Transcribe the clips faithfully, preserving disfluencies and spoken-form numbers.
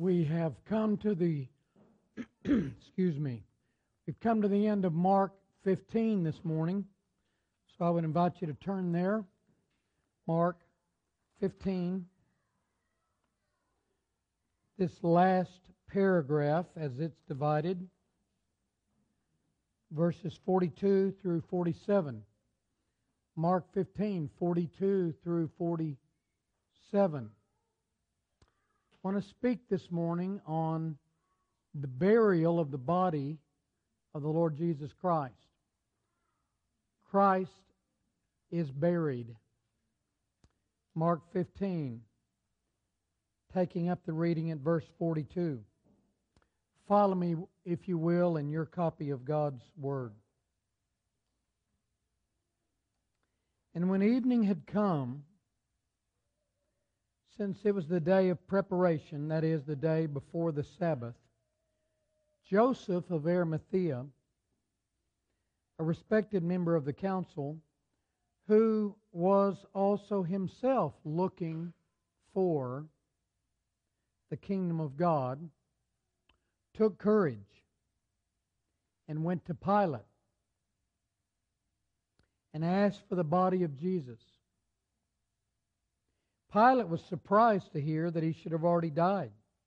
We have come to the, excuse me, we've come to the end of Mark fifteen this morning. So I would invite you to turn there. Mark fifteen. This last paragraph, as it's divided, verses forty-two through forty-seven. Mark fifteen, forty-two through forty-seven. I want to speak this morning on the burial of the body of the Lord Jesus Christ. Christ is buried. Mark fifteen, taking up the reading at verse forty-two. Follow me, if you will, in your copy of God's Word. And when evening had come, since it was the day of preparation, that is, the day before the Sabbath, Joseph of Arimathea, a respected member of the council, who was also himself looking for the kingdom of God, took courage and went to Pilate and asked for the body of Jesus. Pilate was surprised to hear that he should have already died.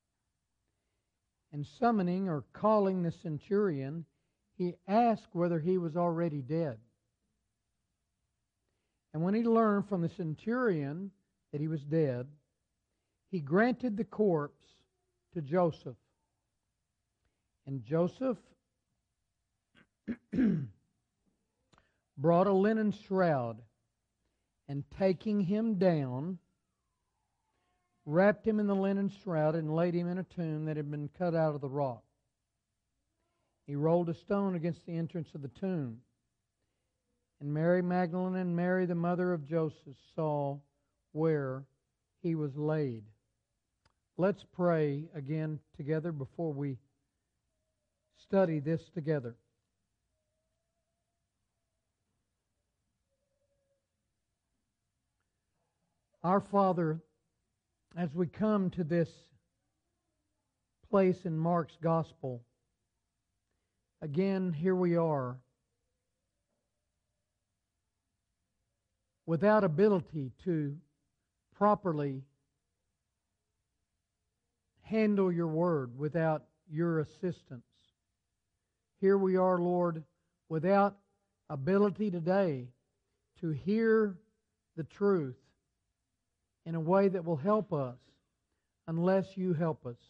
And summoning or calling the centurion, he asked whether he was already dead. And when he learned from the centurion that he was dead, he granted the corpse to Joseph. And Joseph brought a linen shroud, and taking him down, wrapped him in the linen shroud and laid him in a tomb that had been cut out of the rock. He rolled a stone against the entrance of the tomb. And Mary Magdalene and Mary, the mother of Joseph, saw where he was laid. Let's pray again together before we study this together. Our Father, as we come to this place in Mark's Gospel, again, here we are, without ability to properly handle your word, without your assistance. Here we are, Lord, without ability today to hear the truth in a way that will help us unless you help us.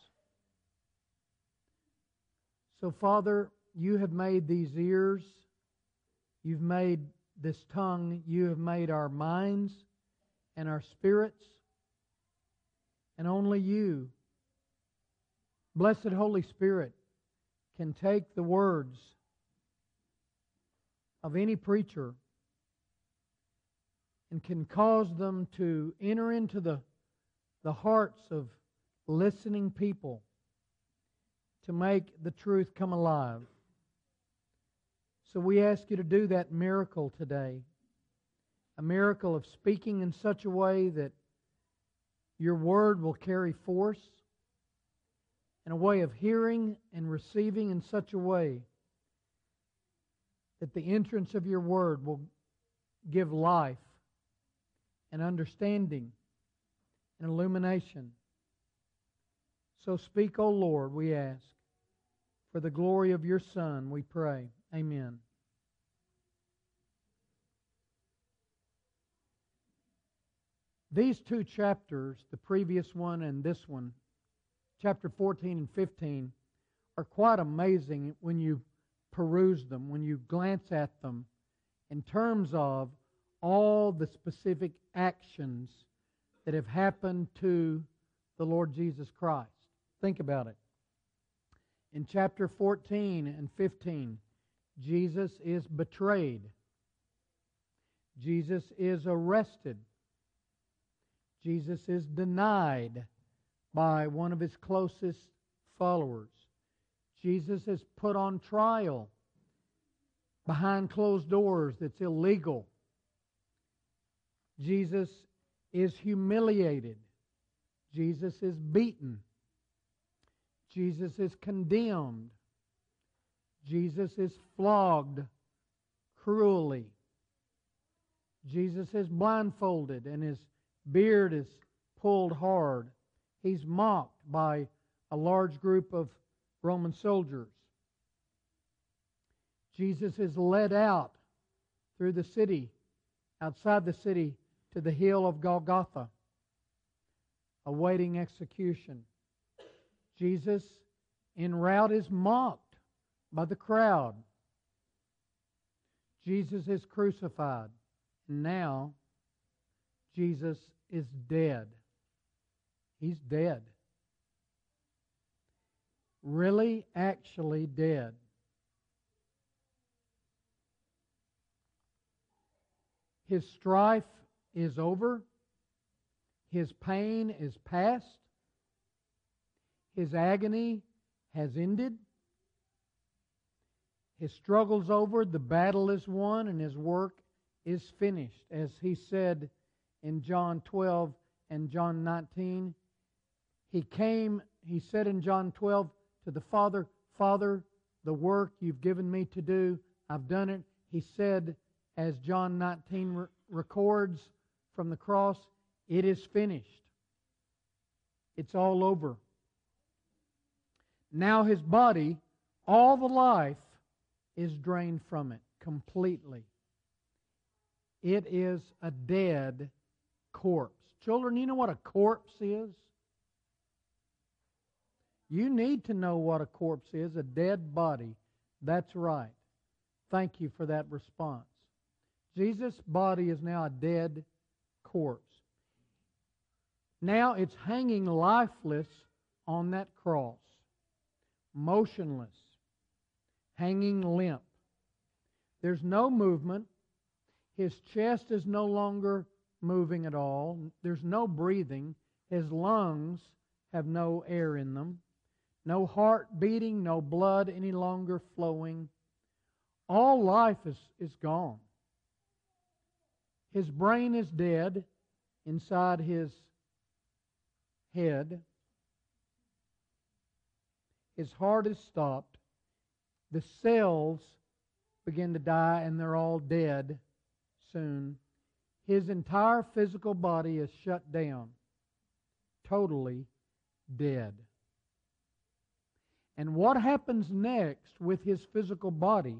So, Father, you have made these ears, you've made this tongue, you have made our minds and our spirits, and only you, blessed Holy Spirit, can take the words of any preacher and can cause them to enter into the, the hearts of listening people to make the truth come alive. So we ask you to do that miracle today, a miracle of speaking in such a way that your word will carry force, and a way of hearing and receiving in such a way that the entrance of your word will give life and understanding and illumination. So speak, O Lord, we ask. For the glory of your Son, we pray. Amen. These two chapters, the previous one and this one, chapter fourteen and fifteen, are quite amazing when you peruse them, when you glance at them, in terms of all the specific actions that have happened to the Lord Jesus Christ. Think about it. In chapter fourteen and fifteen, Jesus is betrayed. Jesus is arrested. Jesus is denied by one of his closest followers. Jesus is put on trial behind closed doors that's illegal. Jesus is humiliated. Jesus is beaten. Jesus is condemned. Jesus is flogged cruelly. Jesus is blindfolded and his beard is pulled hard. He's mocked by a large group of Roman soldiers. Jesus is led out through the city, outside the city, to the hill of Golgotha, awaiting execution. Jesus, en route, is mocked by the crowd. Jesus is crucified. Now, Jesus is dead. He's dead. Really, actually dead. His strife is over. His pain is past. His agony has ended. His struggle's over. The battle is won, and his work is finished. As he said in John twelve and John nineteen, he came, he said in John twelve to the Father, Father, the work you've given me to do, I've done it. He said, as John nineteen re- records from the cross, it is finished. It's all over. Now his body, all the life, is drained from it completely. It is a dead corpse. Children, you know what a corpse is? You need to know what a corpse is, a dead body. That's right. Thank you for that response. Jesus' body is now a dead corpse. Now it's hanging lifeless on that cross, motionless, hanging limp. There's no movement. His chest is no longer moving at all. There's no breathing. His lungs have no air in them. No heart beating, no blood any longer flowing. All life is, is gone. His brain is dead inside his head. His heart is stopped. The cells begin to die, and they're all dead soon. His entire physical body is shut down, totally dead. And what happens next with his physical body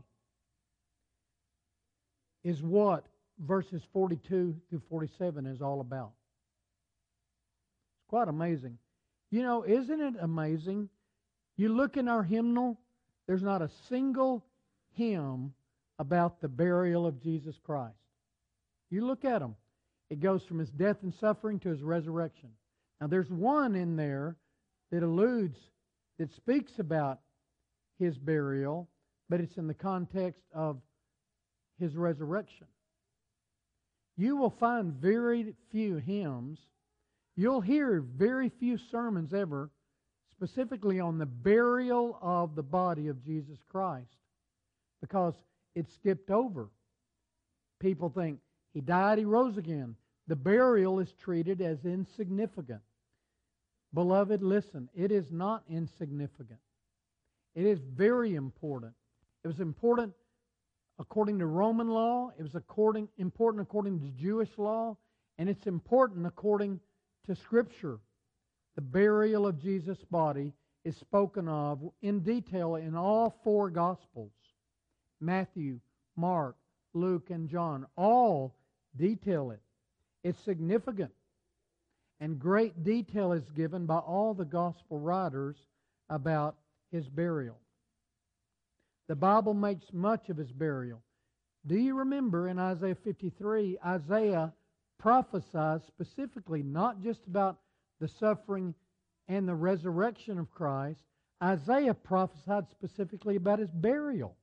is what verses forty-two through forty-seven is all about. It's quite amazing. You know, isn't it amazing? You look in our hymnal, there's not a single hymn about the burial of Jesus Christ. You look at them. It goes from his death and suffering to his resurrection. Now there's one in there that alludes, that speaks about his burial, but it's in the context of his resurrection. You will find very few hymns. You'll hear very few sermons ever specifically on the burial of the body of Jesus Christ, because it's skipped over. People think he died, he rose again. The burial is treated as insignificant. Beloved, listen, it is not insignificant. It is very important. It was important according to Roman law. It was according, important according to Jewish law. And it's important according to Scripture. The burial of Jesus' body is spoken of in detail in all four Gospels. Matthew, Mark, Luke, and John all detail it. It's significant. And great detail is given by all the Gospel writers about his burial. The Bible makes much of his burial. Do you remember in Isaiah fifty-three, Isaiah prophesies specifically not just about the suffering and the resurrection of Christ. Isaiah prophesied specifically about his burial.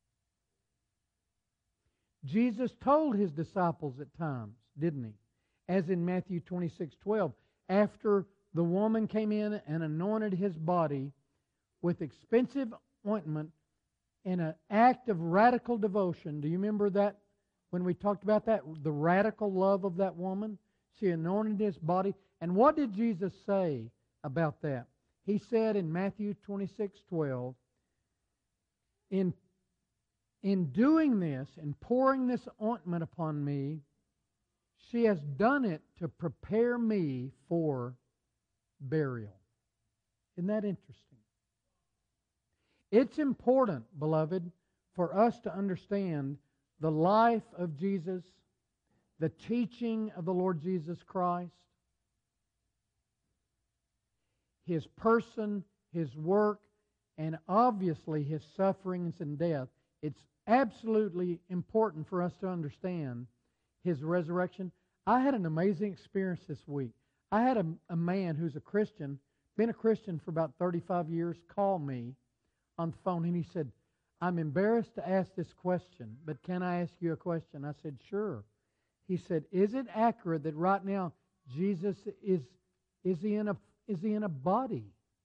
Jesus told his disciples at times, didn't he? As in Matthew twenty-six twelve, after the woman came in and anointed his body with expensive ointment in an act of radical devotion. Do you remember that when we talked about that? The radical love of that woman. She anointed his body. And what did Jesus say about that? He said in Matthew twenty-six twelve, in, in doing this and pouring this ointment upon me, she has done it to prepare me for burial. Isn't that interesting? It's important, beloved, for us to understand the life of Jesus, the teaching of the Lord Jesus Christ, His person, His work, and obviously His sufferings and death. It's absolutely important for us to understand His resurrection. I had an amazing experience this week. I had a, a man who's a Christian, been a Christian for about thirty-five years, call me on the phone, and he said, I'm embarrassed to ask this question, but can I ask you a question? I said, sure. He said, is it accurate that right now Jesus is, is he in a, is he in a body?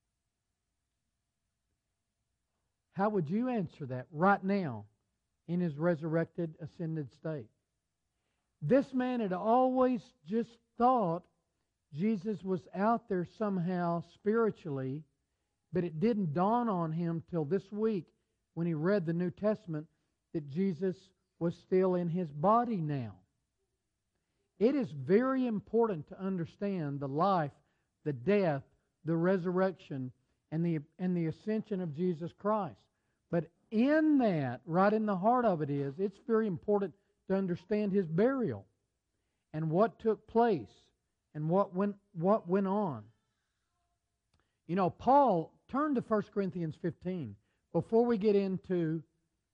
How would you answer that right now in His resurrected, ascended state? This man had always just thought Jesus was out there somehow spiritually, but it didn't dawn on him till this week when he read the New Testament that Jesus was still in His body now. It is very important to understand the life, the death, the resurrection, and the, and the ascension of Jesus Christ. But in that, right in the heart of it is, it's very important to understand His burial and what took place and what went, what went on. You know, Paul, turn to First Corinthians fifteen. Before we get into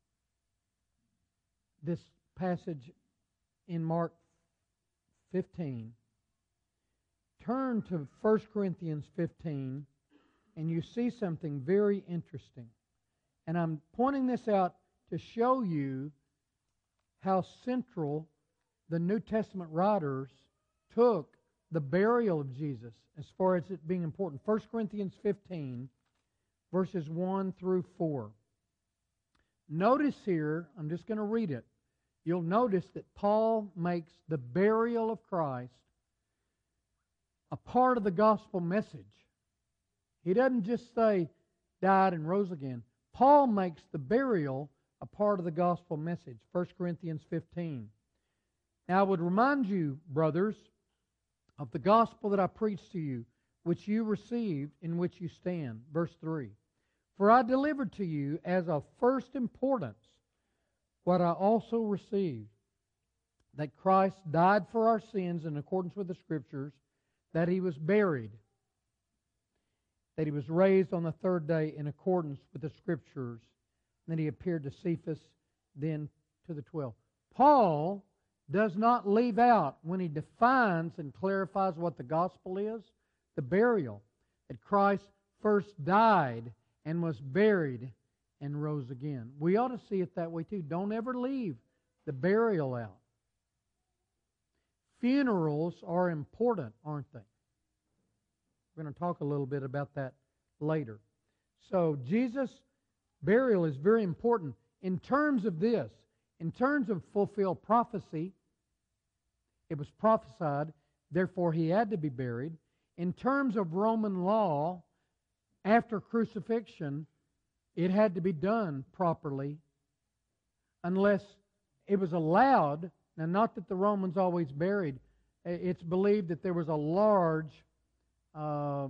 this passage in Mark fifteen, turn to First Corinthians fifteen, and you see something very interesting. And I'm pointing this out to show you how central the New Testament writers took the burial of Jesus as far as it being important. First Corinthians fifteen, verses one through four. Notice here, I'm just going to read it. You'll notice that Paul makes the burial of Christ a part of the gospel message. He doesn't just say died and rose again. Paul makes the burial a part of the gospel message. First Corinthians fifteen. Now I would remind you, brothers, of the gospel that I preached to you, which you received, in which you stand. Verse three. For I delivered to you as of first importance what I also received, that Christ died for our sins in accordance with the Scriptures, that He was buried, that He was raised on the third day in accordance with the Scriptures, and that He appeared to Cephas, then to the twelve. Paul does not leave out, when he defines and clarifies what the gospel is, the burial, that Christ first died and was buried and rose again. We ought to see it that way too. Don't ever leave the burial out. Funerals are important, aren't they? We're going to talk a little bit about that later. So Jesus' burial is very important in terms of this. In terms of fulfilled prophecy, it was prophesied, therefore He had to be buried. In terms of Roman law, after crucifixion, it had to be done properly unless it was allowed. Now, not that the Romans always buried. It's believed that there was a large uh,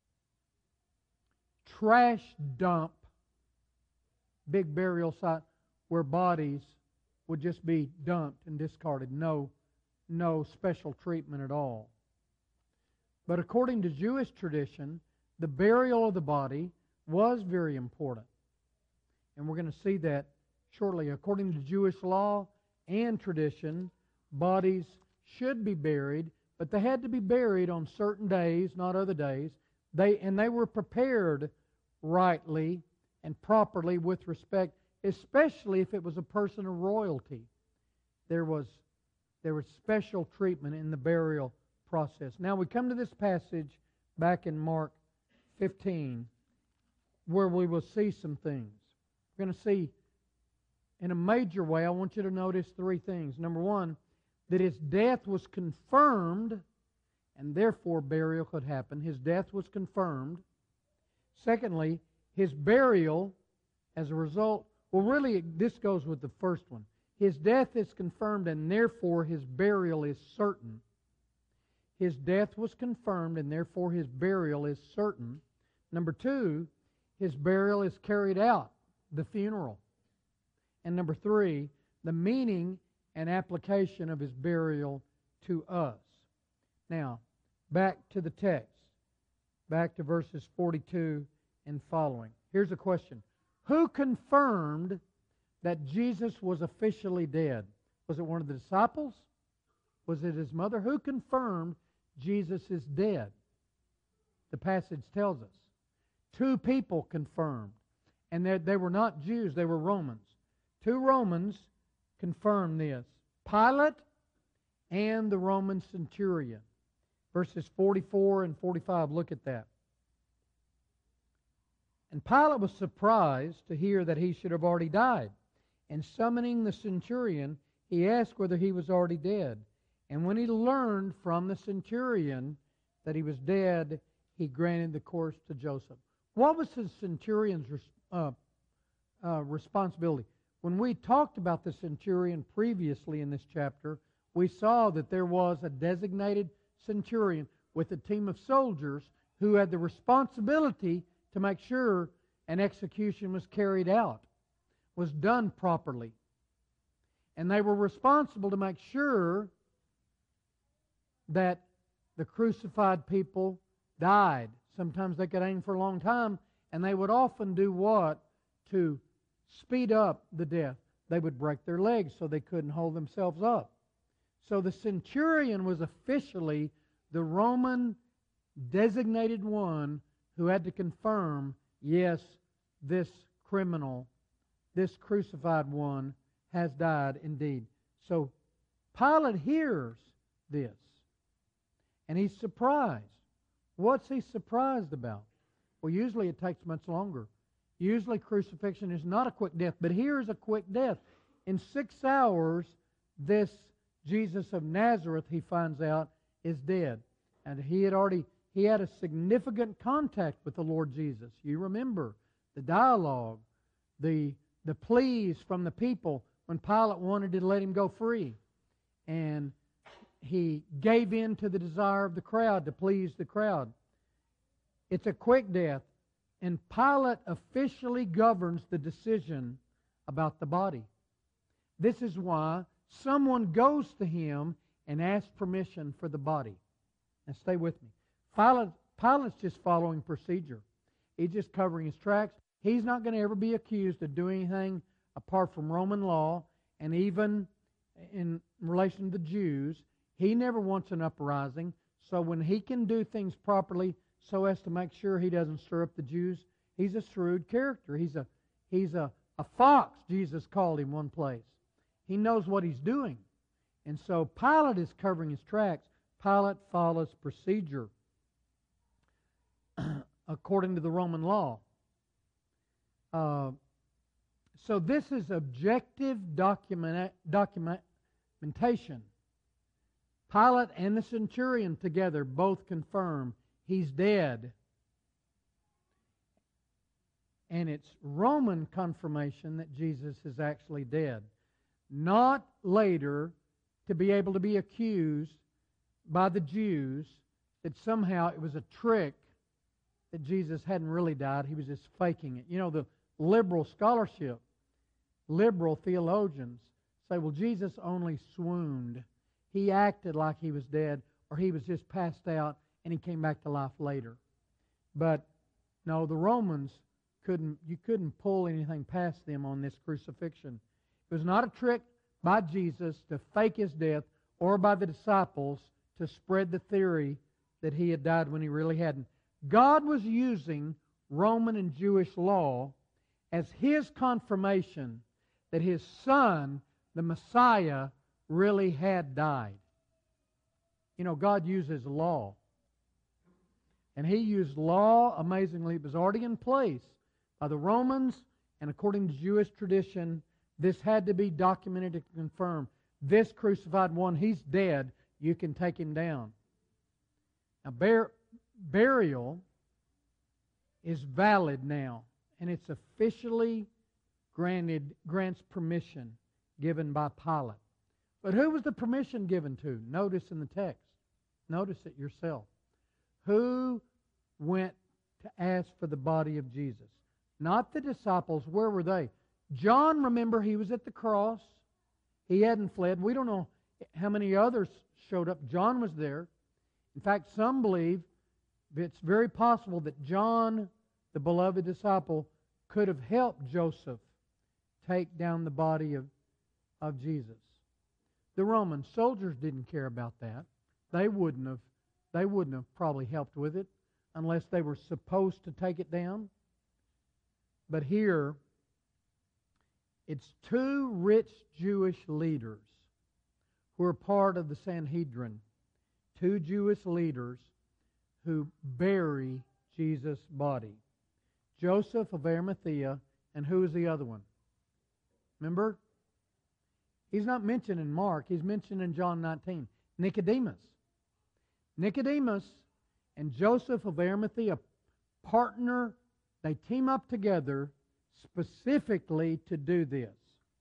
trash dump, big burial site, where bodies would just be dumped and discarded. No, no special treatment at all. But according to Jewish tradition, the burial of the body was very important. And we're going to see that shortly. According to Jewish law and tradition, bodies should be buried, but they had to be buried on certain days, not other days. They and they were prepared rightly and properly with respect, especially if it was a person of royalty. There was there was special treatment in the burial process. Now we come to this passage back in Mark fifteen, where we will see some things. We're going to see in a major way. I want you to notice three things. Number one, that His death was confirmed, and therefore burial could happen. His death was confirmed. Secondly, his burial as a result, well, really, this goes with the first one. His death is confirmed, and therefore his burial is certain. His death was confirmed, and therefore his burial is certain. Number two, his burial is carried out, the funeral. And number three, the meaning and application of his burial to us. Now, back to the text. Back to verses forty-two and following. Here's a question. Who confirmed that Jesus was officially dead? Was it one of the disciples? Was it his mother? Who confirmed Jesus is dead? The passage tells us. Two people confirmed. And they, they were not Jews, they were Romans. Two Romans confirmed this. Pilate and the Roman centurion. Verses forty-four and forty-five, look at that. And Pilate was surprised to hear that he should have already died. And summoning the centurion, he asked whether he was already dead. And when he learned from the centurion that he was dead, he granted the course to Joseph. What was the centurion's uh, uh, responsibility? When we talked about the centurion previously in this chapter, we saw that there was a designated centurion with a team of soldiers who had the responsibility to make sure an execution was carried out, was done properly. And they were responsible to make sure that the crucified people died. Sometimes they could aim for a long time, and they would often do what? To speed up the death. They would break their legs so they couldn't hold themselves up. So the centurion was officially the Roman designated one who had to confirm, yes, this criminal, this crucified one, has died indeed. So Pilate hears this, and he's surprised. What's he surprised about? Well, usually it takes much longer. Usually crucifixion is not a quick death, but here is a quick death. In six hours, this Jesus of Nazareth, he finds out, is dead. And he had already, he had a significant contact with the Lord Jesus. You remember the dialogue, the, the pleas from the people when Pilate wanted to let him go free. And he gave in to the desire of the crowd to please the crowd. It's a quick death. And Pilate officially governs the decision about the body. This is why someone goes to him and asks permission for the body. Now stay with me. Pilate, Pilate's just following procedure. He's just covering his tracks. He's not going to ever be accused of doing anything apart from Roman law, and even in relation to the Jews, he never wants an uprising. So when he can do things properly so as to make sure he doesn't stir up the Jews, he's a shrewd character. He's a he's a, a fox, Jesus called him one place. He knows what he's doing. And so Pilate is covering his tracks. Pilate follows procedure according to the Roman law. Uh, so this is objective document, documentation. Pilate and the centurion together both confirm he's dead. And it's Roman confirmation that Jesus is actually dead. Not later to be able to be accused by the Jews that somehow it was a trick that Jesus hadn't really died. He was just faking it. You know, the liberal scholarship, liberal theologians say, well, Jesus only swooned. He acted like he was dead, or he was just passed out and he came back to life later. But no, the Romans couldn't, you couldn't pull anything past them on this crucifixion. It was not a trick by Jesus to fake his death, or by the disciples to spread the theory that he had died when he really hadn't. God was using Roman and Jewish law as his confirmation that his Son, the Messiah, really had died. You know, God uses law. And he used law, amazingly. It was already in place by the Romans, and according to Jewish tradition, this had to be documented to confirm this crucified one, he's dead, you can take him down. Now, bur- burial is valid now, and it's officially granted, grants permission given by Pilate. But who was the permission given to? Notice in the text. Notice it yourself. Who went to ask for the body of Jesus? Not the disciples. Where were they? John, remember, he was at the cross. He hadn't fled. We don't know how many others showed up. John was there. In fact, some believe it's very possible that John, the beloved disciple, could have helped Joseph take down the body of, of Jesus. The Roman soldiers didn't care about that. They wouldn't have, they wouldn't have probably helped with it unless they were supposed to take it down. But here, it's two rich Jewish leaders who are part of the Sanhedrin. Two Jewish leaders who bury Jesus' body. Joseph of Arimathea, and who is the other one? Remember? He's not mentioned in Mark. He's mentioned in John nineteen. Nicodemus. Nicodemus and Joseph of Arimathea partner. They team up together specifically to do this.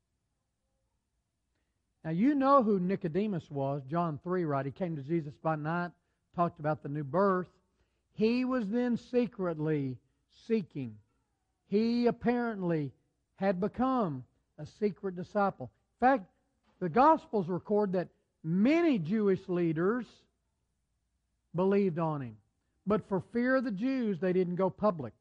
Now you know who Nicodemus was. John three, right? He came to Jesus by night, talked about the new birth. He was then secretly seeking. He apparently had become a secret disciple. In fact, the Gospels record that many Jewish leaders believed on him. But for fear of the Jews, they didn't go public.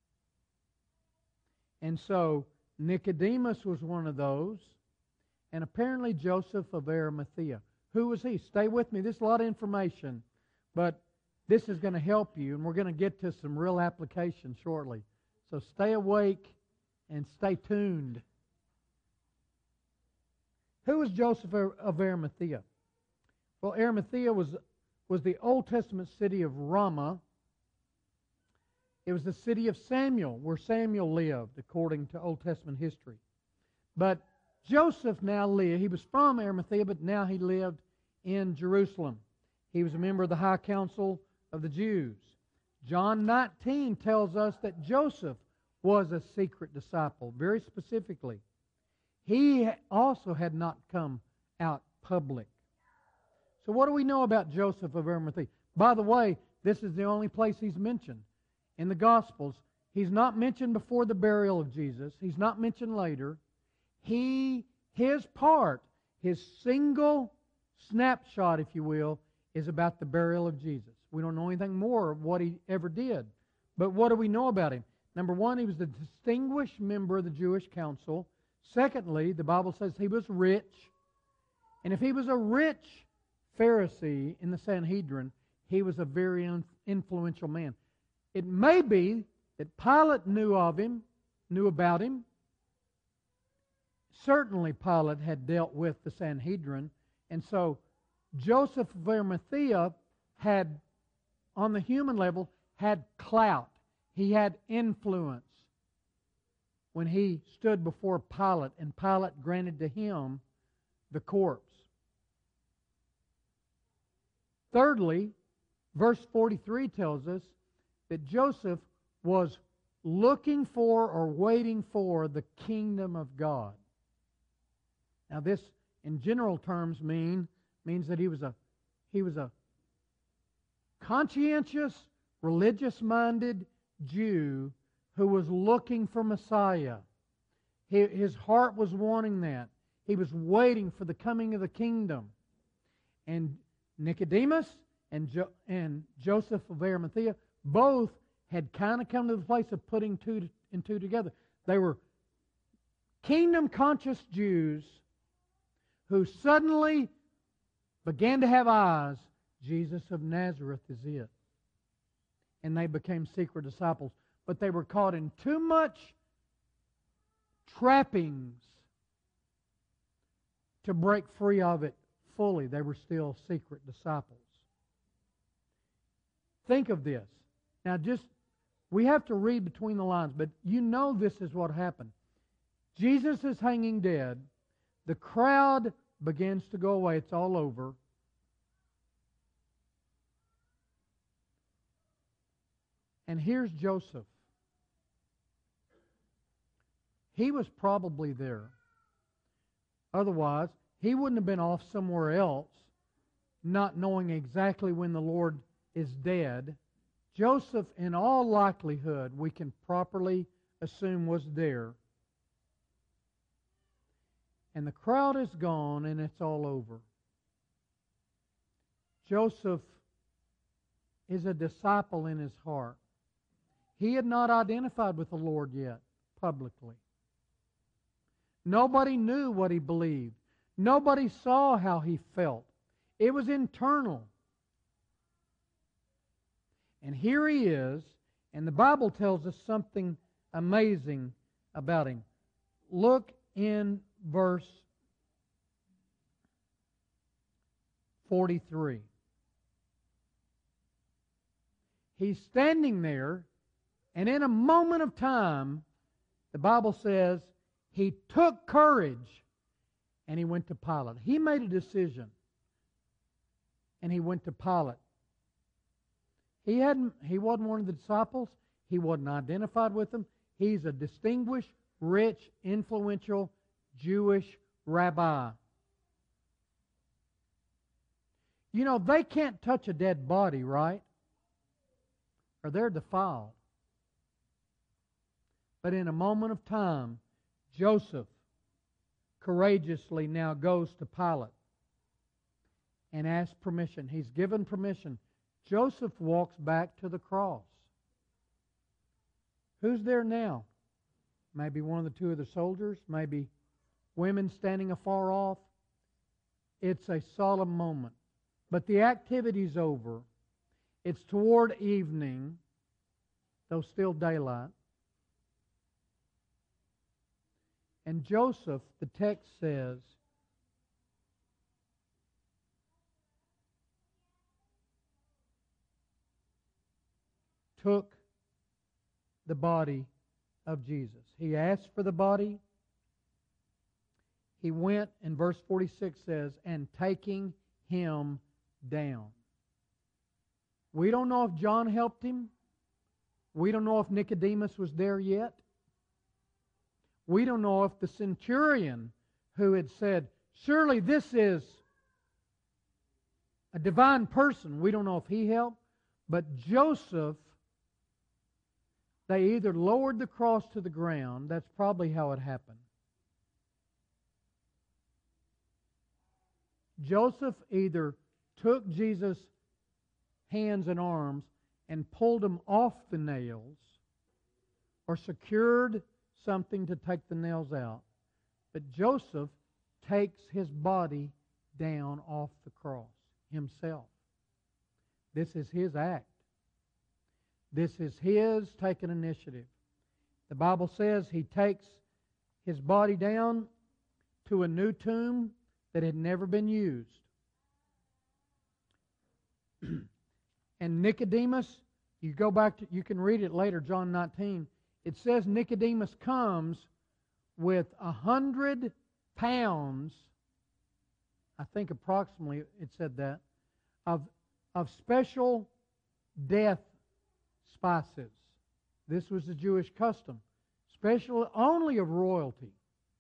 And so Nicodemus was one of those. And apparently Joseph of Arimathea. Who was he? Stay with me. This is a lot of information. But this is going to help you. And we're going to get to some real application shortly. So stay awake and stay tuned. Who was Joseph of Arimathea? Well, Arimathea was, was the Old Testament city of Ramah. It was the city of Samuel, where Samuel lived, according to Old Testament history. But Joseph now lived, he was from Arimathea, but now he lived in Jerusalem. He was a member of the High Council of the Jews. John nineteen tells us that Joseph was a secret disciple, very specifically. He also had not come out public. So what do we know about Joseph of Arimathea? By the way, this is the only place he's mentioned. In the Gospels, he's not mentioned before the burial of Jesus. He's not mentioned later. He, his part, his single snapshot, if you will, is about the burial of Jesus. We don't know anything more of what he ever did. But what do we know about him? Number one, he was a distinguished member of the Jewish council. Secondly, the Bible says he was rich. And if he was a rich Pharisee in the Sanhedrin, he was a very influential man. It may be that Pilate knew of him, knew about him. Certainly Pilate had dealt with the Sanhedrin. And so Joseph of Arimathea had, on the human level, had clout. He had influence when he stood before Pilate, and Pilate granted to him the corpse. Thirdly, verse forty-three tells us that Joseph was looking for or waiting for the kingdom of God. Now this, in general terms, mean means that he was a he was a conscientious, religious-minded Jew who was looking for Messiah. His heart was wanting that. He was waiting for the coming of the kingdom. And Nicodemus and, jo- and Joseph of Arimathea both had kind of come to the place of putting two and two together. They were kingdom-conscious Jews who suddenly began to have eyes. Jesus of Nazareth is it. And they became secret disciples. But they were caught in too much trappings to break free of it fully. They were still secret disciples. Think of this. Now just, we have to read between the lines, but you know this is what happened. Jesus is hanging dead. The crowd begins to go away. It's all over. And here's Joseph. he was probably there. Otherwise, he wouldn't have been off somewhere else, not knowing exactly when the Lord is dead. Joseph, in all likelihood, we can properly assume was there. And the crowd is gone and it's all over. Joseph is a disciple in his heart. He had not identified with the Lord yet, publicly. Nobody knew what he believed. Nobody saw how he felt. It was internal. And here he is, and the Bible tells us something amazing about him. Look in verse forty-three. He's standing there, and in a moment of time, the Bible says, he took courage and he went to Pilate. He made a decision and he went to Pilate. He hadn't, he wasn't one of the disciples. He wasn't identified with them. He's a distinguished, rich, influential Jewish rabbi. You know, they can't touch a dead body, right? Or they're defiled. But in a moment of time, Joseph courageously now goes to Pilate and asks permission. He's given permission. Joseph walks back to the cross. Who's there now? Maybe one of the two of the soldiers, maybe women standing afar off. It's a solemn moment. But the activity's over. It's toward evening, though still daylight. And Joseph, the text says, took the body of Jesus. He asked for the body. He went, and verse forty-six says, and taking him down. We don't know if John helped him. We don't know if Nicodemus was there yet. We don't know if the centurion who had said, surely this is a divine person, we don't know if he helped. But Joseph, they either lowered the cross to the ground, that's probably how it happened. Joseph either took Jesus' hands and arms and pulled them off the nails, or secured something to take the nails out. But Joseph takes his body down off the cross himself. This is his act. This is his taking initiative. The Bible says he takes his body down to a new tomb that had never been used. And Nicodemus, you go back to, you can read it later, John nineteen. It says Nicodemus comes with a hundred pounds, I think approximately it said that, of, of special death spices. This was the Jewish custom, special only of royalty.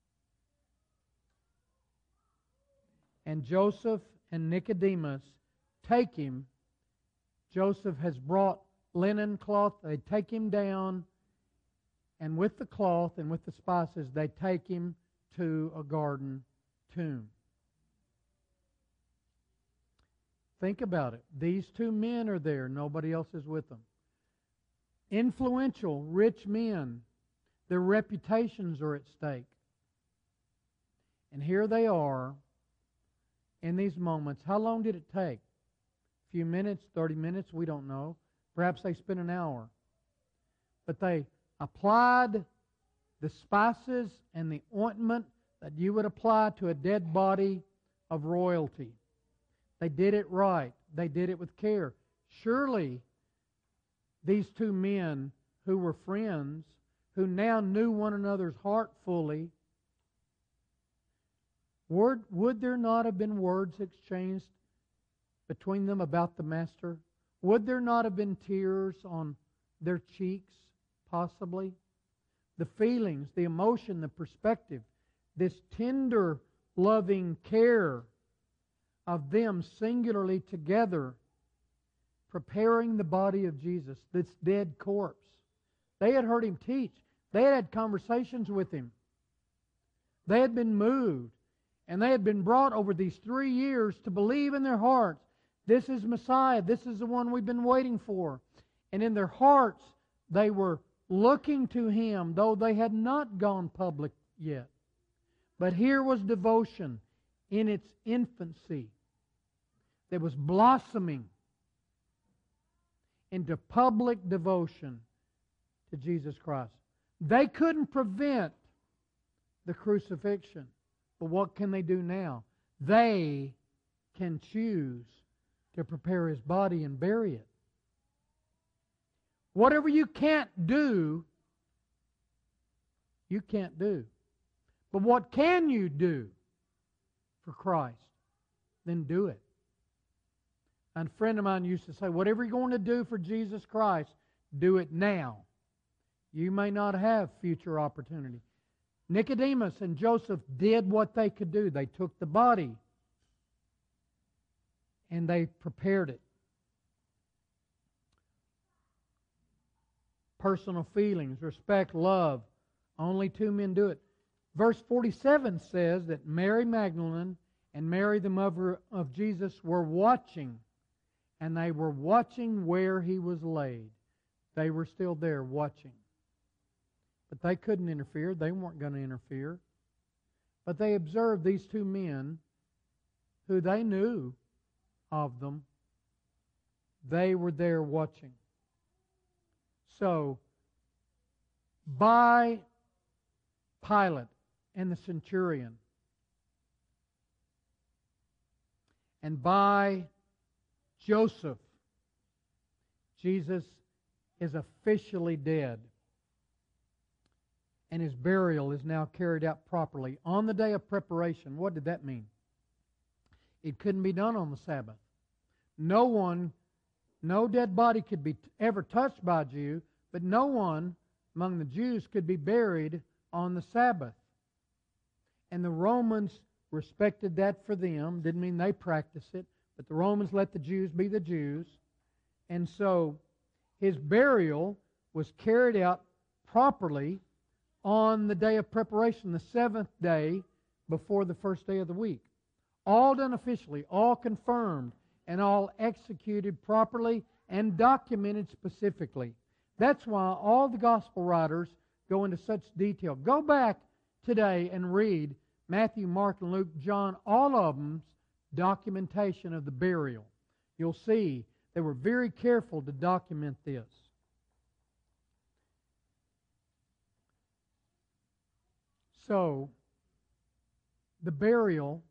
And Joseph and Nicodemus take him. Joseph has brought linen cloth. They take him down, and with the cloth and with the spices, they take him to a garden tomb. Think about it. These two men are there. Nobody else is with them. Influential, rich men. Their reputations are at stake. And here they are in these moments. How long did it take? A few minutes, thirty minutes, we don't know. Perhaps they spent an hour. But they applied the spices and the ointment that you would apply to a dead body of royalty. They did it right. They did it with care. Surely these two men who were friends, who now knew one another's heart fully, would, would there not have been words exchanged between them about the Master? Would there not have been tears on their cheeks, possibly? the feelings, the emotion, the perspective, this tender, loving care of them singularly together, preparing the body of Jesus, this dead corpse. They had heard Him teach. They had had conversations with Him. They had been moved. And they had been brought over these three years to believe in their hearts, this is Messiah, this is the one we've been waiting for. And in their hearts, they were looking to Him, though they had not gone public yet. But here was devotion in its infancy that was blossoming into public devotion to Jesus Christ. They couldn't prevent the crucifixion. But what can they do now? They can choose to prepare His body and bury it. Whatever you can't do, you can't do. But what can you do for Christ? Then do it. And a friend of mine used to say, whatever you're going to do for Jesus Christ, do it now. You may not have future opportunity. Nicodemus and Joseph did what they could do. They took the body and they prepared it. Personal feelings, respect, love. Only two men do it. Verse forty-seven says that Mary Magdalene and Mary the mother of Jesus were watching. And they were watching where He was laid. They were still there watching. But they couldn't interfere. They weren't going to interfere. But they observed these two men who they knew of them. They were there watching. So, by Pilate and the centurion, and by Joseph, Jesus is officially dead. And His burial is now carried out properly. On the day of preparation, what did that mean? It couldn't be done on the Sabbath. No one, no dead body could be ever touched by a Jew, but no one among the Jews could be buried on the Sabbath. And the Romans respected that for them. Didn't mean they practiced it, but the Romans let the Jews be the Jews. And so His burial was carried out properly on the day of preparation, the seventh day before the first day of the week. All done officially, all confirmed, and all executed properly and documented specifically. That's why all the gospel writers go into such detail. Go back today and read Matthew, Mark, and Luke, John, all of them's documentation of the burial. You'll see they were very careful to document this. So, the burial,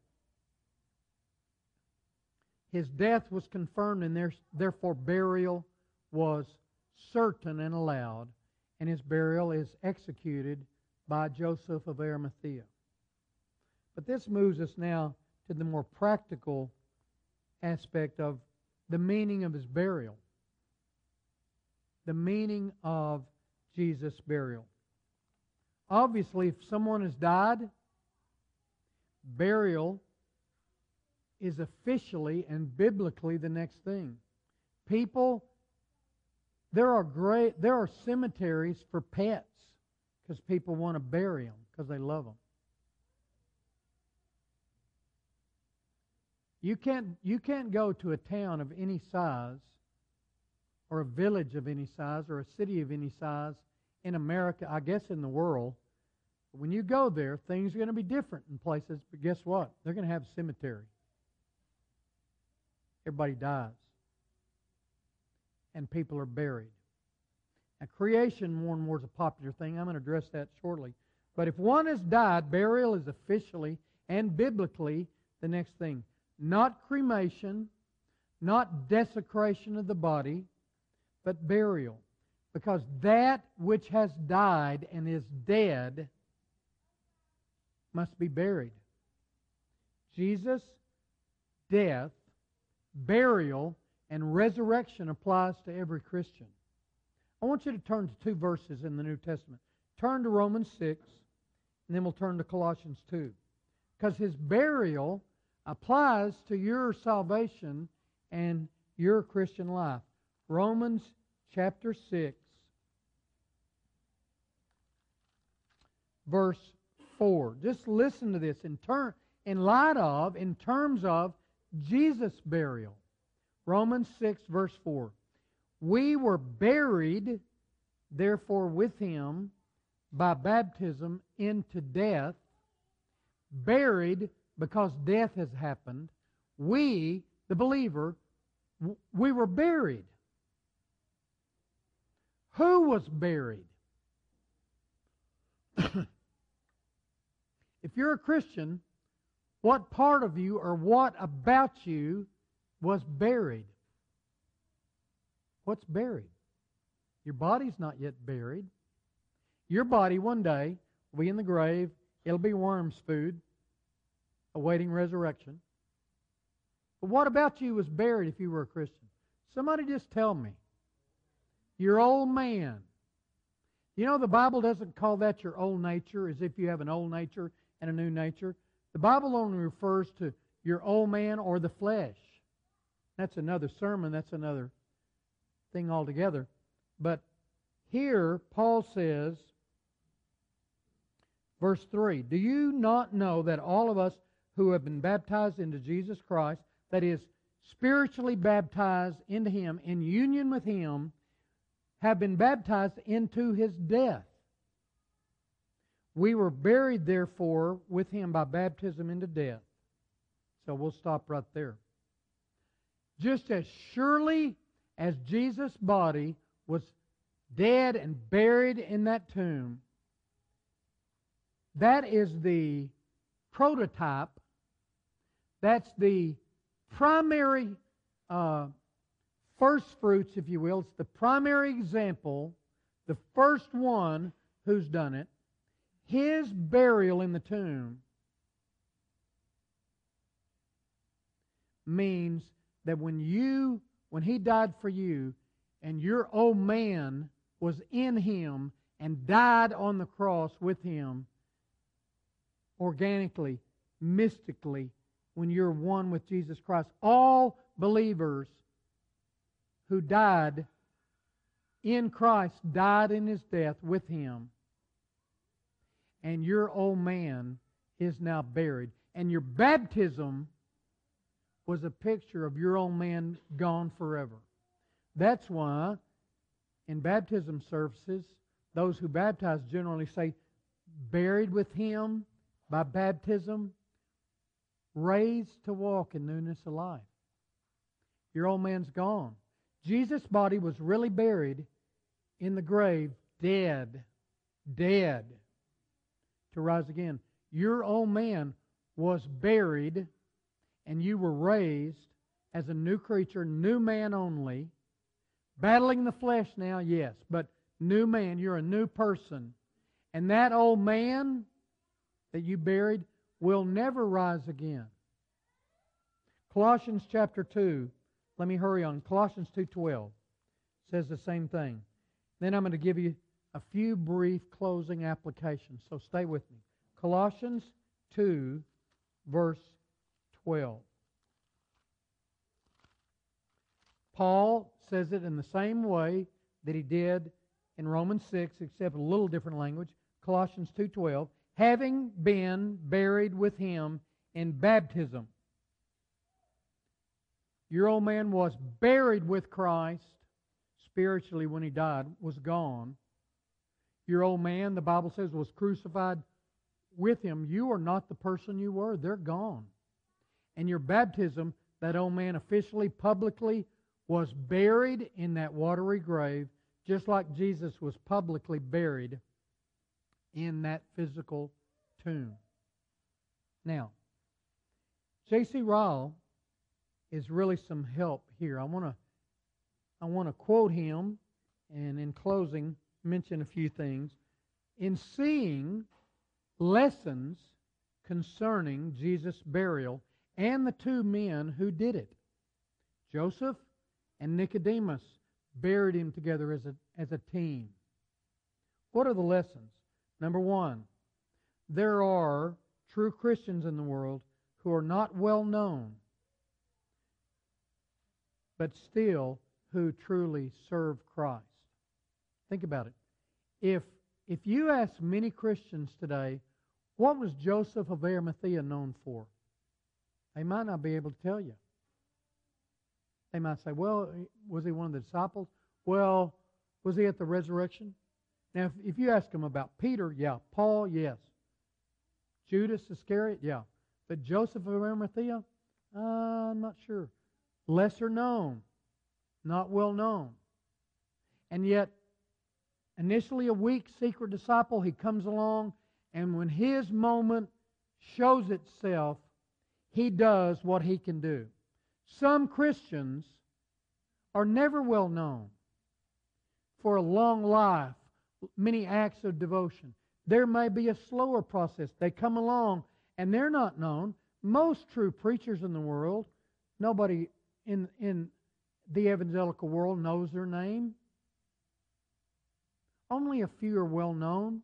His death was confirmed, and therefore burial was certain and allowed, and His burial is executed by Joseph of Arimathea. But this moves us now to the more practical aspect of the meaning of His burial. The meaning of Jesus' burial. Obviously, if someone has died, burial is officially and biblically the next thing. People, there are great, there are cemeteries for pets because people want to bury them because they love them. You can't, you can't go to a town of any size or a village of any size or a city of any size in America, I guess in the world. When you go there, things are going to be different in places, but guess what? They're going to have a cemetery. Everybody dies. And people are buried. Now, creation more and more is a popular thing. I'm going to address that shortly. But if one has died, burial is officially and biblically the next thing. Not cremation, not desecration of the body, but burial. Because that which has died and is dead must be buried. Jesus' death, burial, and resurrection applies to every Christian. I want you to turn to two verses in the New Testament. turn to Romans six, and then we'll turn to Colossians two. Because His burial applies to your salvation and your Christian life. Romans chapter six, verse four. Just listen to this in turn, in light of, in terms of Jesus' burial. Romans six, verse four. We were buried, therefore, with Him by baptism into death. Buried because death has happened. We, the believer, we were buried. Who was buried? If you're a Christian, what part of you or what about you was buried? What's buried? Your body's not yet buried. Your body one day will be in the grave. It'll be worms' food, awaiting resurrection. But what about you was buried if you were a Christian? Somebody just tell me. Your old man. You know, the Bible doesn't call that your old nature, as if you have an old nature and a new nature. The Bible only refers to your old man or the flesh. That's another sermon. That's another thing altogether. But here, Paul says, verse three, do you not know that all of us who have been baptized into Jesus Christ, that is, spiritually baptized into Him, in union with Him, have been baptized into His death? We were buried, therefore, with Him by baptism into death. So we'll stop right there. Just as surely as Jesus' body was dead and buried in that tomb, that is the prototype, that's the primary uh, first fruits, if you will. It's the primary example, the first one who's done it. His burial in the tomb means that when you, when He died for you, and your old man was in Him and died on the cross with Him, organically, mystically, when you're one with Jesus Christ, all believers who died in Christ died in His death with Him. And your old man is now buried. And your baptism was a picture of your old man gone forever. That's why in baptism services, those who baptize generally say, buried with Him by baptism, raised to walk in newness of life. Your old man's gone. Jesus' body was really buried in the grave, dead, dead, to rise again. Your old man was buried, and you were raised as a new creature, new man only, battling the flesh now, yes, but new man, you're a new person. And that old man that you buried will never rise again. Colossians chapter two, let me hurry on. Colossians two twelve says the same thing. Then I'm going to give you a few brief closing applications, so stay with me. Colossians two, verse twelve. Paul says it in the same way that he did in Romans six, except a little different language. Colossians two twelve. Having been buried with Him in baptism. Your old man was buried with Christ spiritually when he died, was gone. Your old man, the Bible says, was crucified with Him. You are not the person you were. They're gone. And your baptism, that old man officially, publicly, was buried in that watery grave, just like Jesus was publicly buried in that physical tomb. Now, J C Ryle is really some help here. I want to I want to quote him, and in closing, mention a few things. In seeing lessons concerning Jesus' burial and the two men who did it, Joseph and Nicodemus, buried Him together as a, as a team. What are the lessons? Number one, there are true Christians in the world who are not well known, but still who truly serve Christ. Think about it. If, if you ask many Christians today, what was Joseph of Arimathea known for? They might not be able to tell you. They might say, well, was he one of the disciples? Well, was he at the resurrection? Now, if, if you ask them about Peter, yeah. Paul, yes. Judas Iscariot, yeah. But Joseph of Arimathea, uh, I'm not sure. Lesser known, not well known. And yet, initially a weak secret disciple, he comes along, and when his moment shows itself, he does what he can do. Some Christians are never well known for a long life, many acts of devotion. There may be a slower process. They come along and they're not known. Most true preachers in the world, nobody in, in the evangelical world knows their name. Only a few are well known.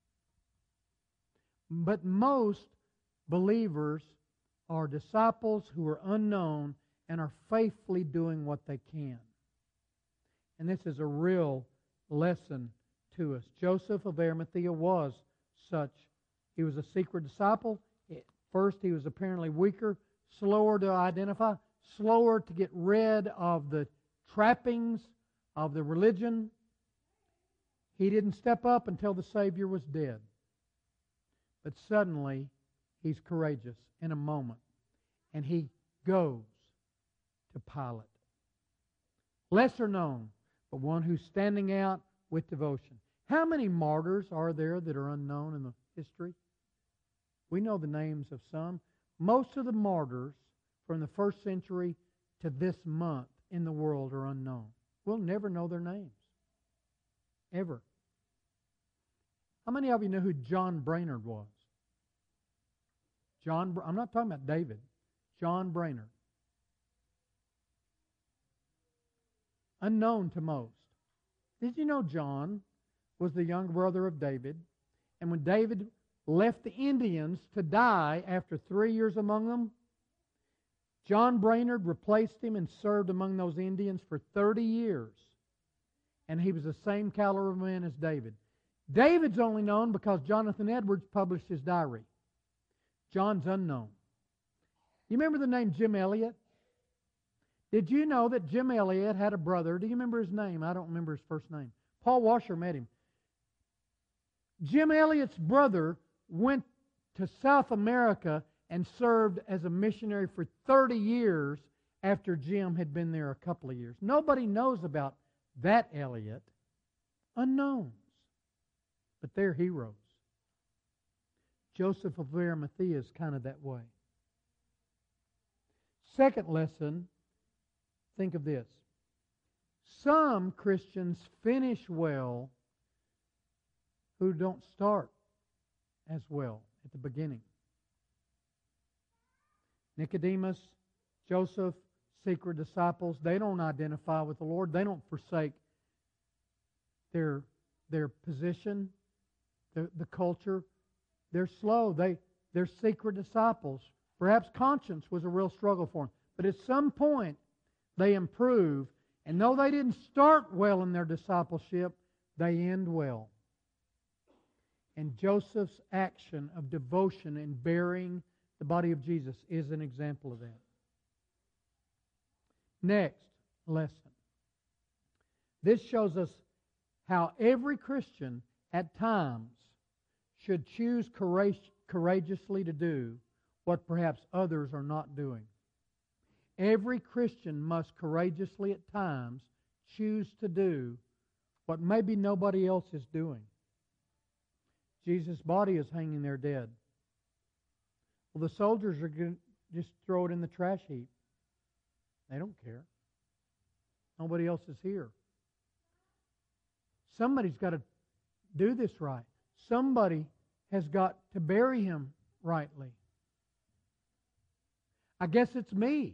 But most believers are disciples who are unknown and are faithfully doing what they can. And this is a real lesson to us. Joseph of Arimathea was such. He was a secret disciple. At first, he was apparently weaker, slower to identify, slower to get rid of the trappings of the religion. He didn't step up until the Savior was dead. But suddenly, he's courageous in a moment. And he goes to Pilate. Lesser known, but one who's standing out with devotion. How many martyrs are there that are unknown in the history? We know the names of some. Most of the martyrs from the first century to this month in the world are unknown. We'll never know their names. Ever. How many of you know who John Brainerd was? John, I'm not talking about David. John Brainerd. Unknown to most. Did you know John was the younger brother of David? And when David left the Indians to die after three years among them, John Brainerd replaced him and served among those Indians for thirty years. And he was the same caliber of man as David. David's only known because Jonathan Edwards published his diary. John's unknown. You remember the name Jim Elliot? Did you know that Jim Elliot had a brother? Do you remember his name? I don't remember his first name. Paul Washer met him. Jim Elliot's brother went to South America and served as a missionary for thirty years after Jim had been there a couple of years. Nobody knows about that Elliot. Unknowns. But they're heroes. Joseph of Arimathea is kind of that way. Second lesson, think of this. Some Christians finish well who don't start as well at the beginning. Nicodemus, Joseph, secret disciples, they don't identify with the Lord. They don't forsake their, their position, the, the culture. They're slow. They, they're secret disciples. Perhaps conscience was a real struggle for them. But at some point, they improve. And though they didn't start well in their discipleship, they end well. And Joseph's action of devotion in bearing the body of Jesus is an example of that. Next lesson. This shows us how every Christian at times should choose courage, courageously to do what perhaps others are not doing. Every Christian must courageously at times choose to do what maybe nobody else is doing. Jesus' body is hanging there dead. Well, the soldiers are going to just throw it in the trash heap. They don't care. Nobody else is here. Somebody's got to do this right. Somebody has got to bury him rightly. I guess it's me.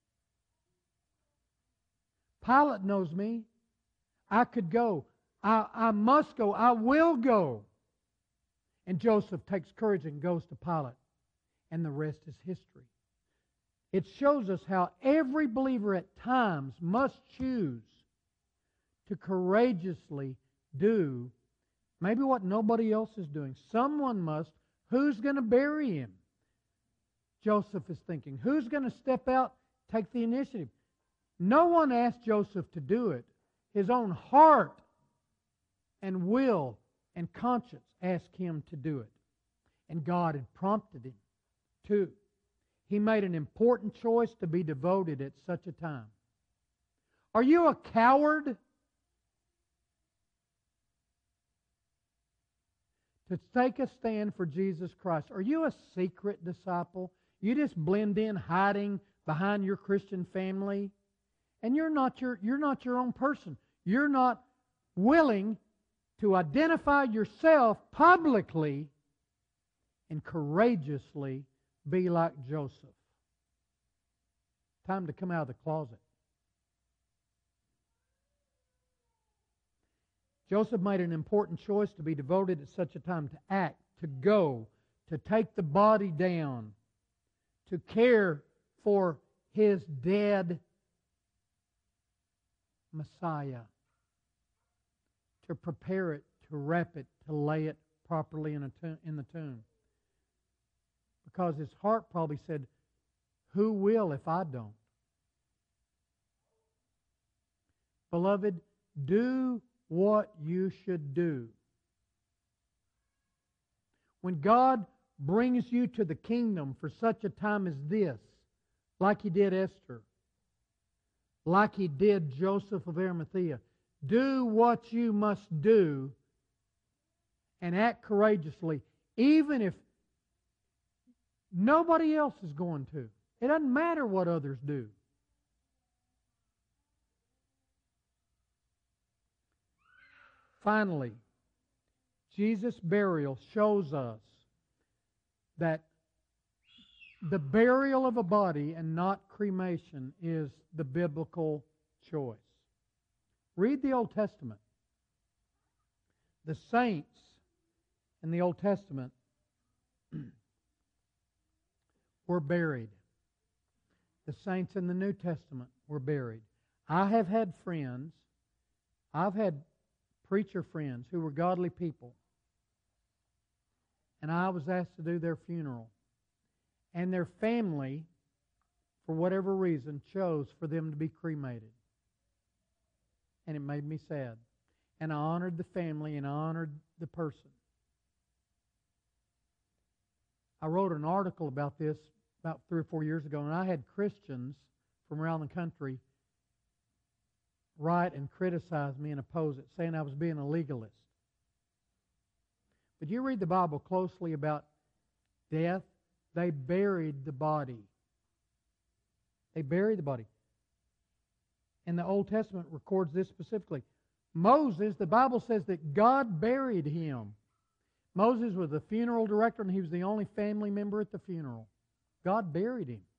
Pilate knows me. I could go. I, I must go. I will go. And Joseph takes courage and goes to Pilate. And the rest is history. It shows us how every believer at times must choose to courageously do maybe what nobody else is doing. Someone must. Who's going to bury him? Joseph is thinking. Who's going to step out, take the initiative? No one asked Joseph to do it. His own heart and will and conscience asked him to do it. And God had prompted him to. He made an important choice to be devoted at such a time. Are you a coward? To take a stand for Jesus Christ. Are you a secret disciple? You just blend in, hiding behind your Christian family? And you're not your, you're not your own person. You're not willing to identify yourself publicly and courageously be like Joseph. Time to come out of the closet. Joseph made an important choice to be devoted at such a time, to act, to go, to take the body down, to care for his dead Messiah, to prepare it, to wrap it, to lay it properly in, a tomb, in the tomb. Because his heart probably said, who will if I don't? Beloved, do what you should do. When God brings you to the kingdom for such a time as this, like He did Esther, like He did Joseph of Arimathea, do what you must do and act courageously, even if nobody else is going to. It doesn't matter what others do. Finally, Jesus' burial shows us that the burial of a body and not cremation is the biblical choice. Read the Old Testament. The saints in the Old Testament were buried. The saints in the New Testament were buried. I have had friends, I've had preacher friends who were godly people, and I was asked to do their funeral. And their family, for whatever reason, chose for them to be cremated. And it made me sad. And I honored the family and I honored the person. I wrote an article about this about three or four years ago, and I had Christians from around the country write and criticize me and oppose it, saying I was being a legalist. But you read the Bible closely about death. They buried the body. They buried the body. And the Old Testament records this specifically. Moses, the Bible says that God buried him. Moses was the funeral director, and he was the only family member at the funeral. God buried him.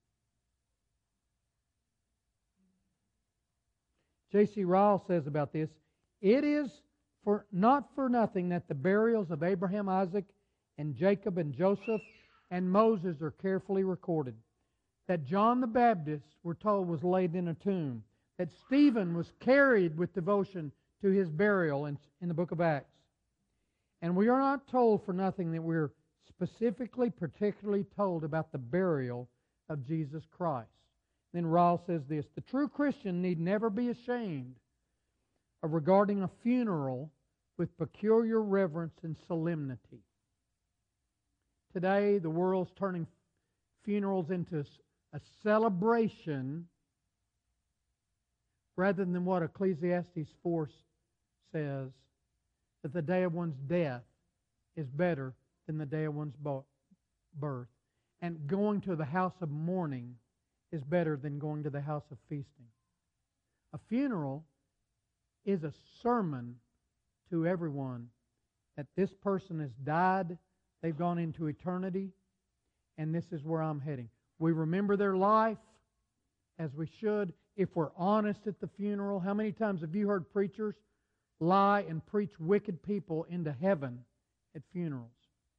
J C Ryle says about this, it is for not for nothing that the burials of Abraham, Isaac, and Jacob, and Joseph, and Moses are carefully recorded. That John the Baptist, we're told, was laid in a tomb. That Stephen was carried with devotion to his burial in, in the book of Acts. And we are not told for nothing that we're specifically, particularly told about the burial of Jesus Christ. Then Ryle says this, the true Christian need never be ashamed of regarding a funeral with peculiar reverence and solemnity. Today, the world's turning funerals into a celebration rather than what Ecclesiastes four says, that the day of one's death is better than the day of one's birth. And going to the house of mourning is better than going to the house of feasting. A funeral is a sermon to everyone that this person has died, they've gone into eternity, and this is where I'm heading. We remember their life as we should. If we're honest at the funeral, how many times have you heard preachers lie and preach wicked people into heaven at funerals?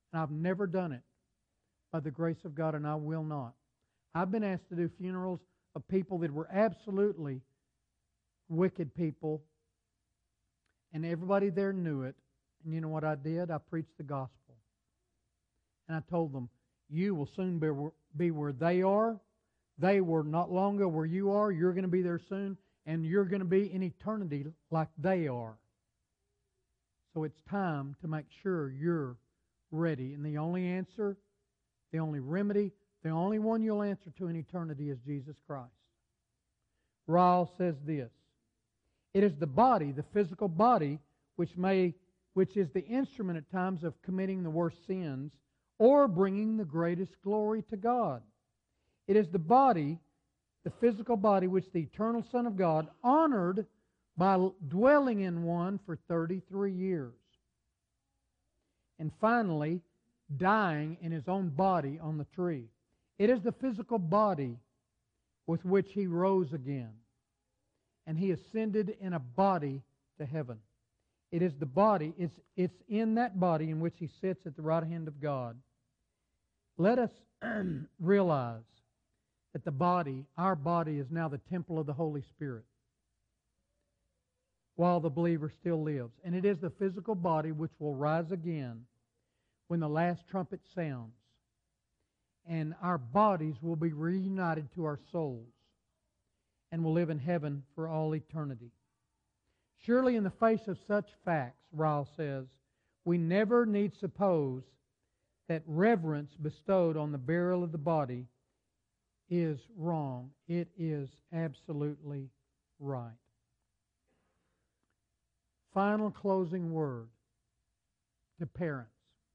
And I've never done it by the grace of God, and I will not. I've been asked to do funerals of people that were absolutely wicked people, and everybody there knew it. And you know what I did? I preached the gospel. And I told them, you will soon be, be where they are. They were not long ago where you are. You're going to be there soon. And you're going to be in eternity like they are. So it's time to make sure you're ready. And the only answer, the only remedy, the only one you'll answer to in eternity is Jesus Christ. Ryle says this: it is the body, the physical body, which may, which is the instrument at times of committing the worst sins or bringing the greatest glory to God. It is the body, the physical body, which the eternal Son of God honored by dwelling in one for thirty-three years. And finally, dying in His own body on the tree. It is the physical body with which He rose again. And He ascended in a body to heaven. It is the body, it's, it's in that body in which He sits at the right hand of God. Let us realize that the body, our body, is now the temple of the Holy Spirit while the believer still lives. And it is the physical body which will rise again when the last trumpet sounds. And our bodies will be reunited to our souls and will live in heaven for all eternity. Surely in the face of such facts, Ryle says, we never need suppose that reverence bestowed on the burial of the body is wrong. It is absolutely right. Final closing word to parents.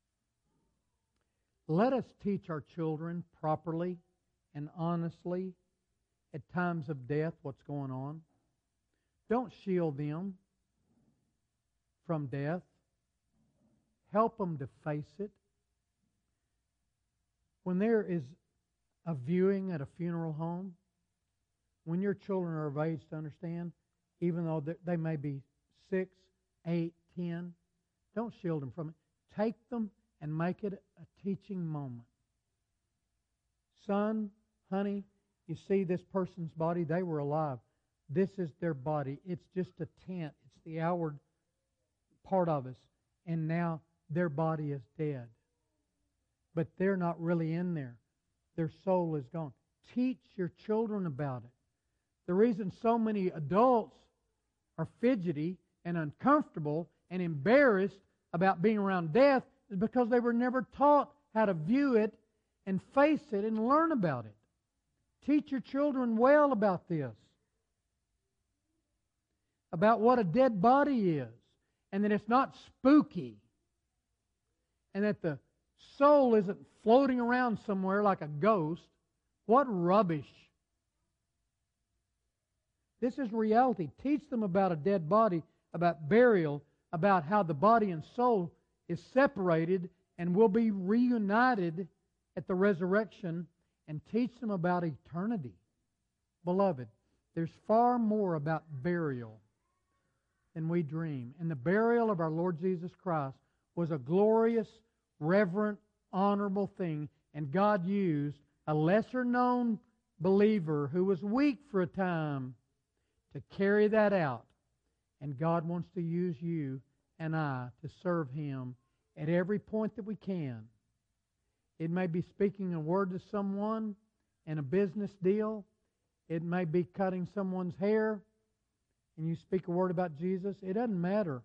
Let us teach our children properly and honestly at times of death what's going on. Don't shield them from death. Help them to face it. When there is a viewing at a funeral home, when your children are of age to understand, even though they may be six, eight, ten, don't shield them from it. Take them and make it a teaching moment. Son, honey, you see this person's body, they were alive. This is their body. It's just a tent. It's the outward part of us. And now their body is dead. But they're not really in there. Their soul is gone. Teach your children about it. The reason so many adults are fidgety and uncomfortable and embarrassed about being around death is because they were never taught how to view it and face it and learn about it. Teach your children well about this. About what a dead body is. And that it's not spooky. And that the soul isn't floating around somewhere like a ghost. What rubbish. This is reality. Teach them about a dead body, about burial, about how the body and soul is separated and will be reunited at the resurrection, and teach them about eternity. Beloved, there's far more about burial than we dream. And the burial of our Lord Jesus Christ was a glorious, reverent, honorable thing, and God used a lesser-known believer who was weak for a time to carry that out. And God wants to use you and I to serve Him at every point that we can. It may be speaking a word to someone in a business deal. It may be cutting someone's hair and you speak a word about Jesus. It doesn't matter.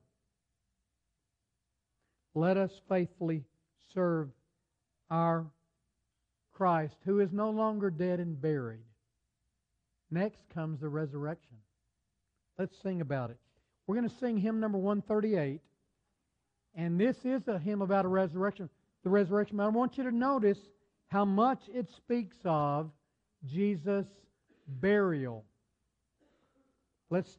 Let us faithfully serve our Christ, who is no longer dead and buried. Next comes the resurrection. Let's sing about it. We're going to sing hymn number one thirty-eight. And this is a hymn about a resurrection. The resurrection. But I want you to notice how much it speaks of Jesus' burial. Let's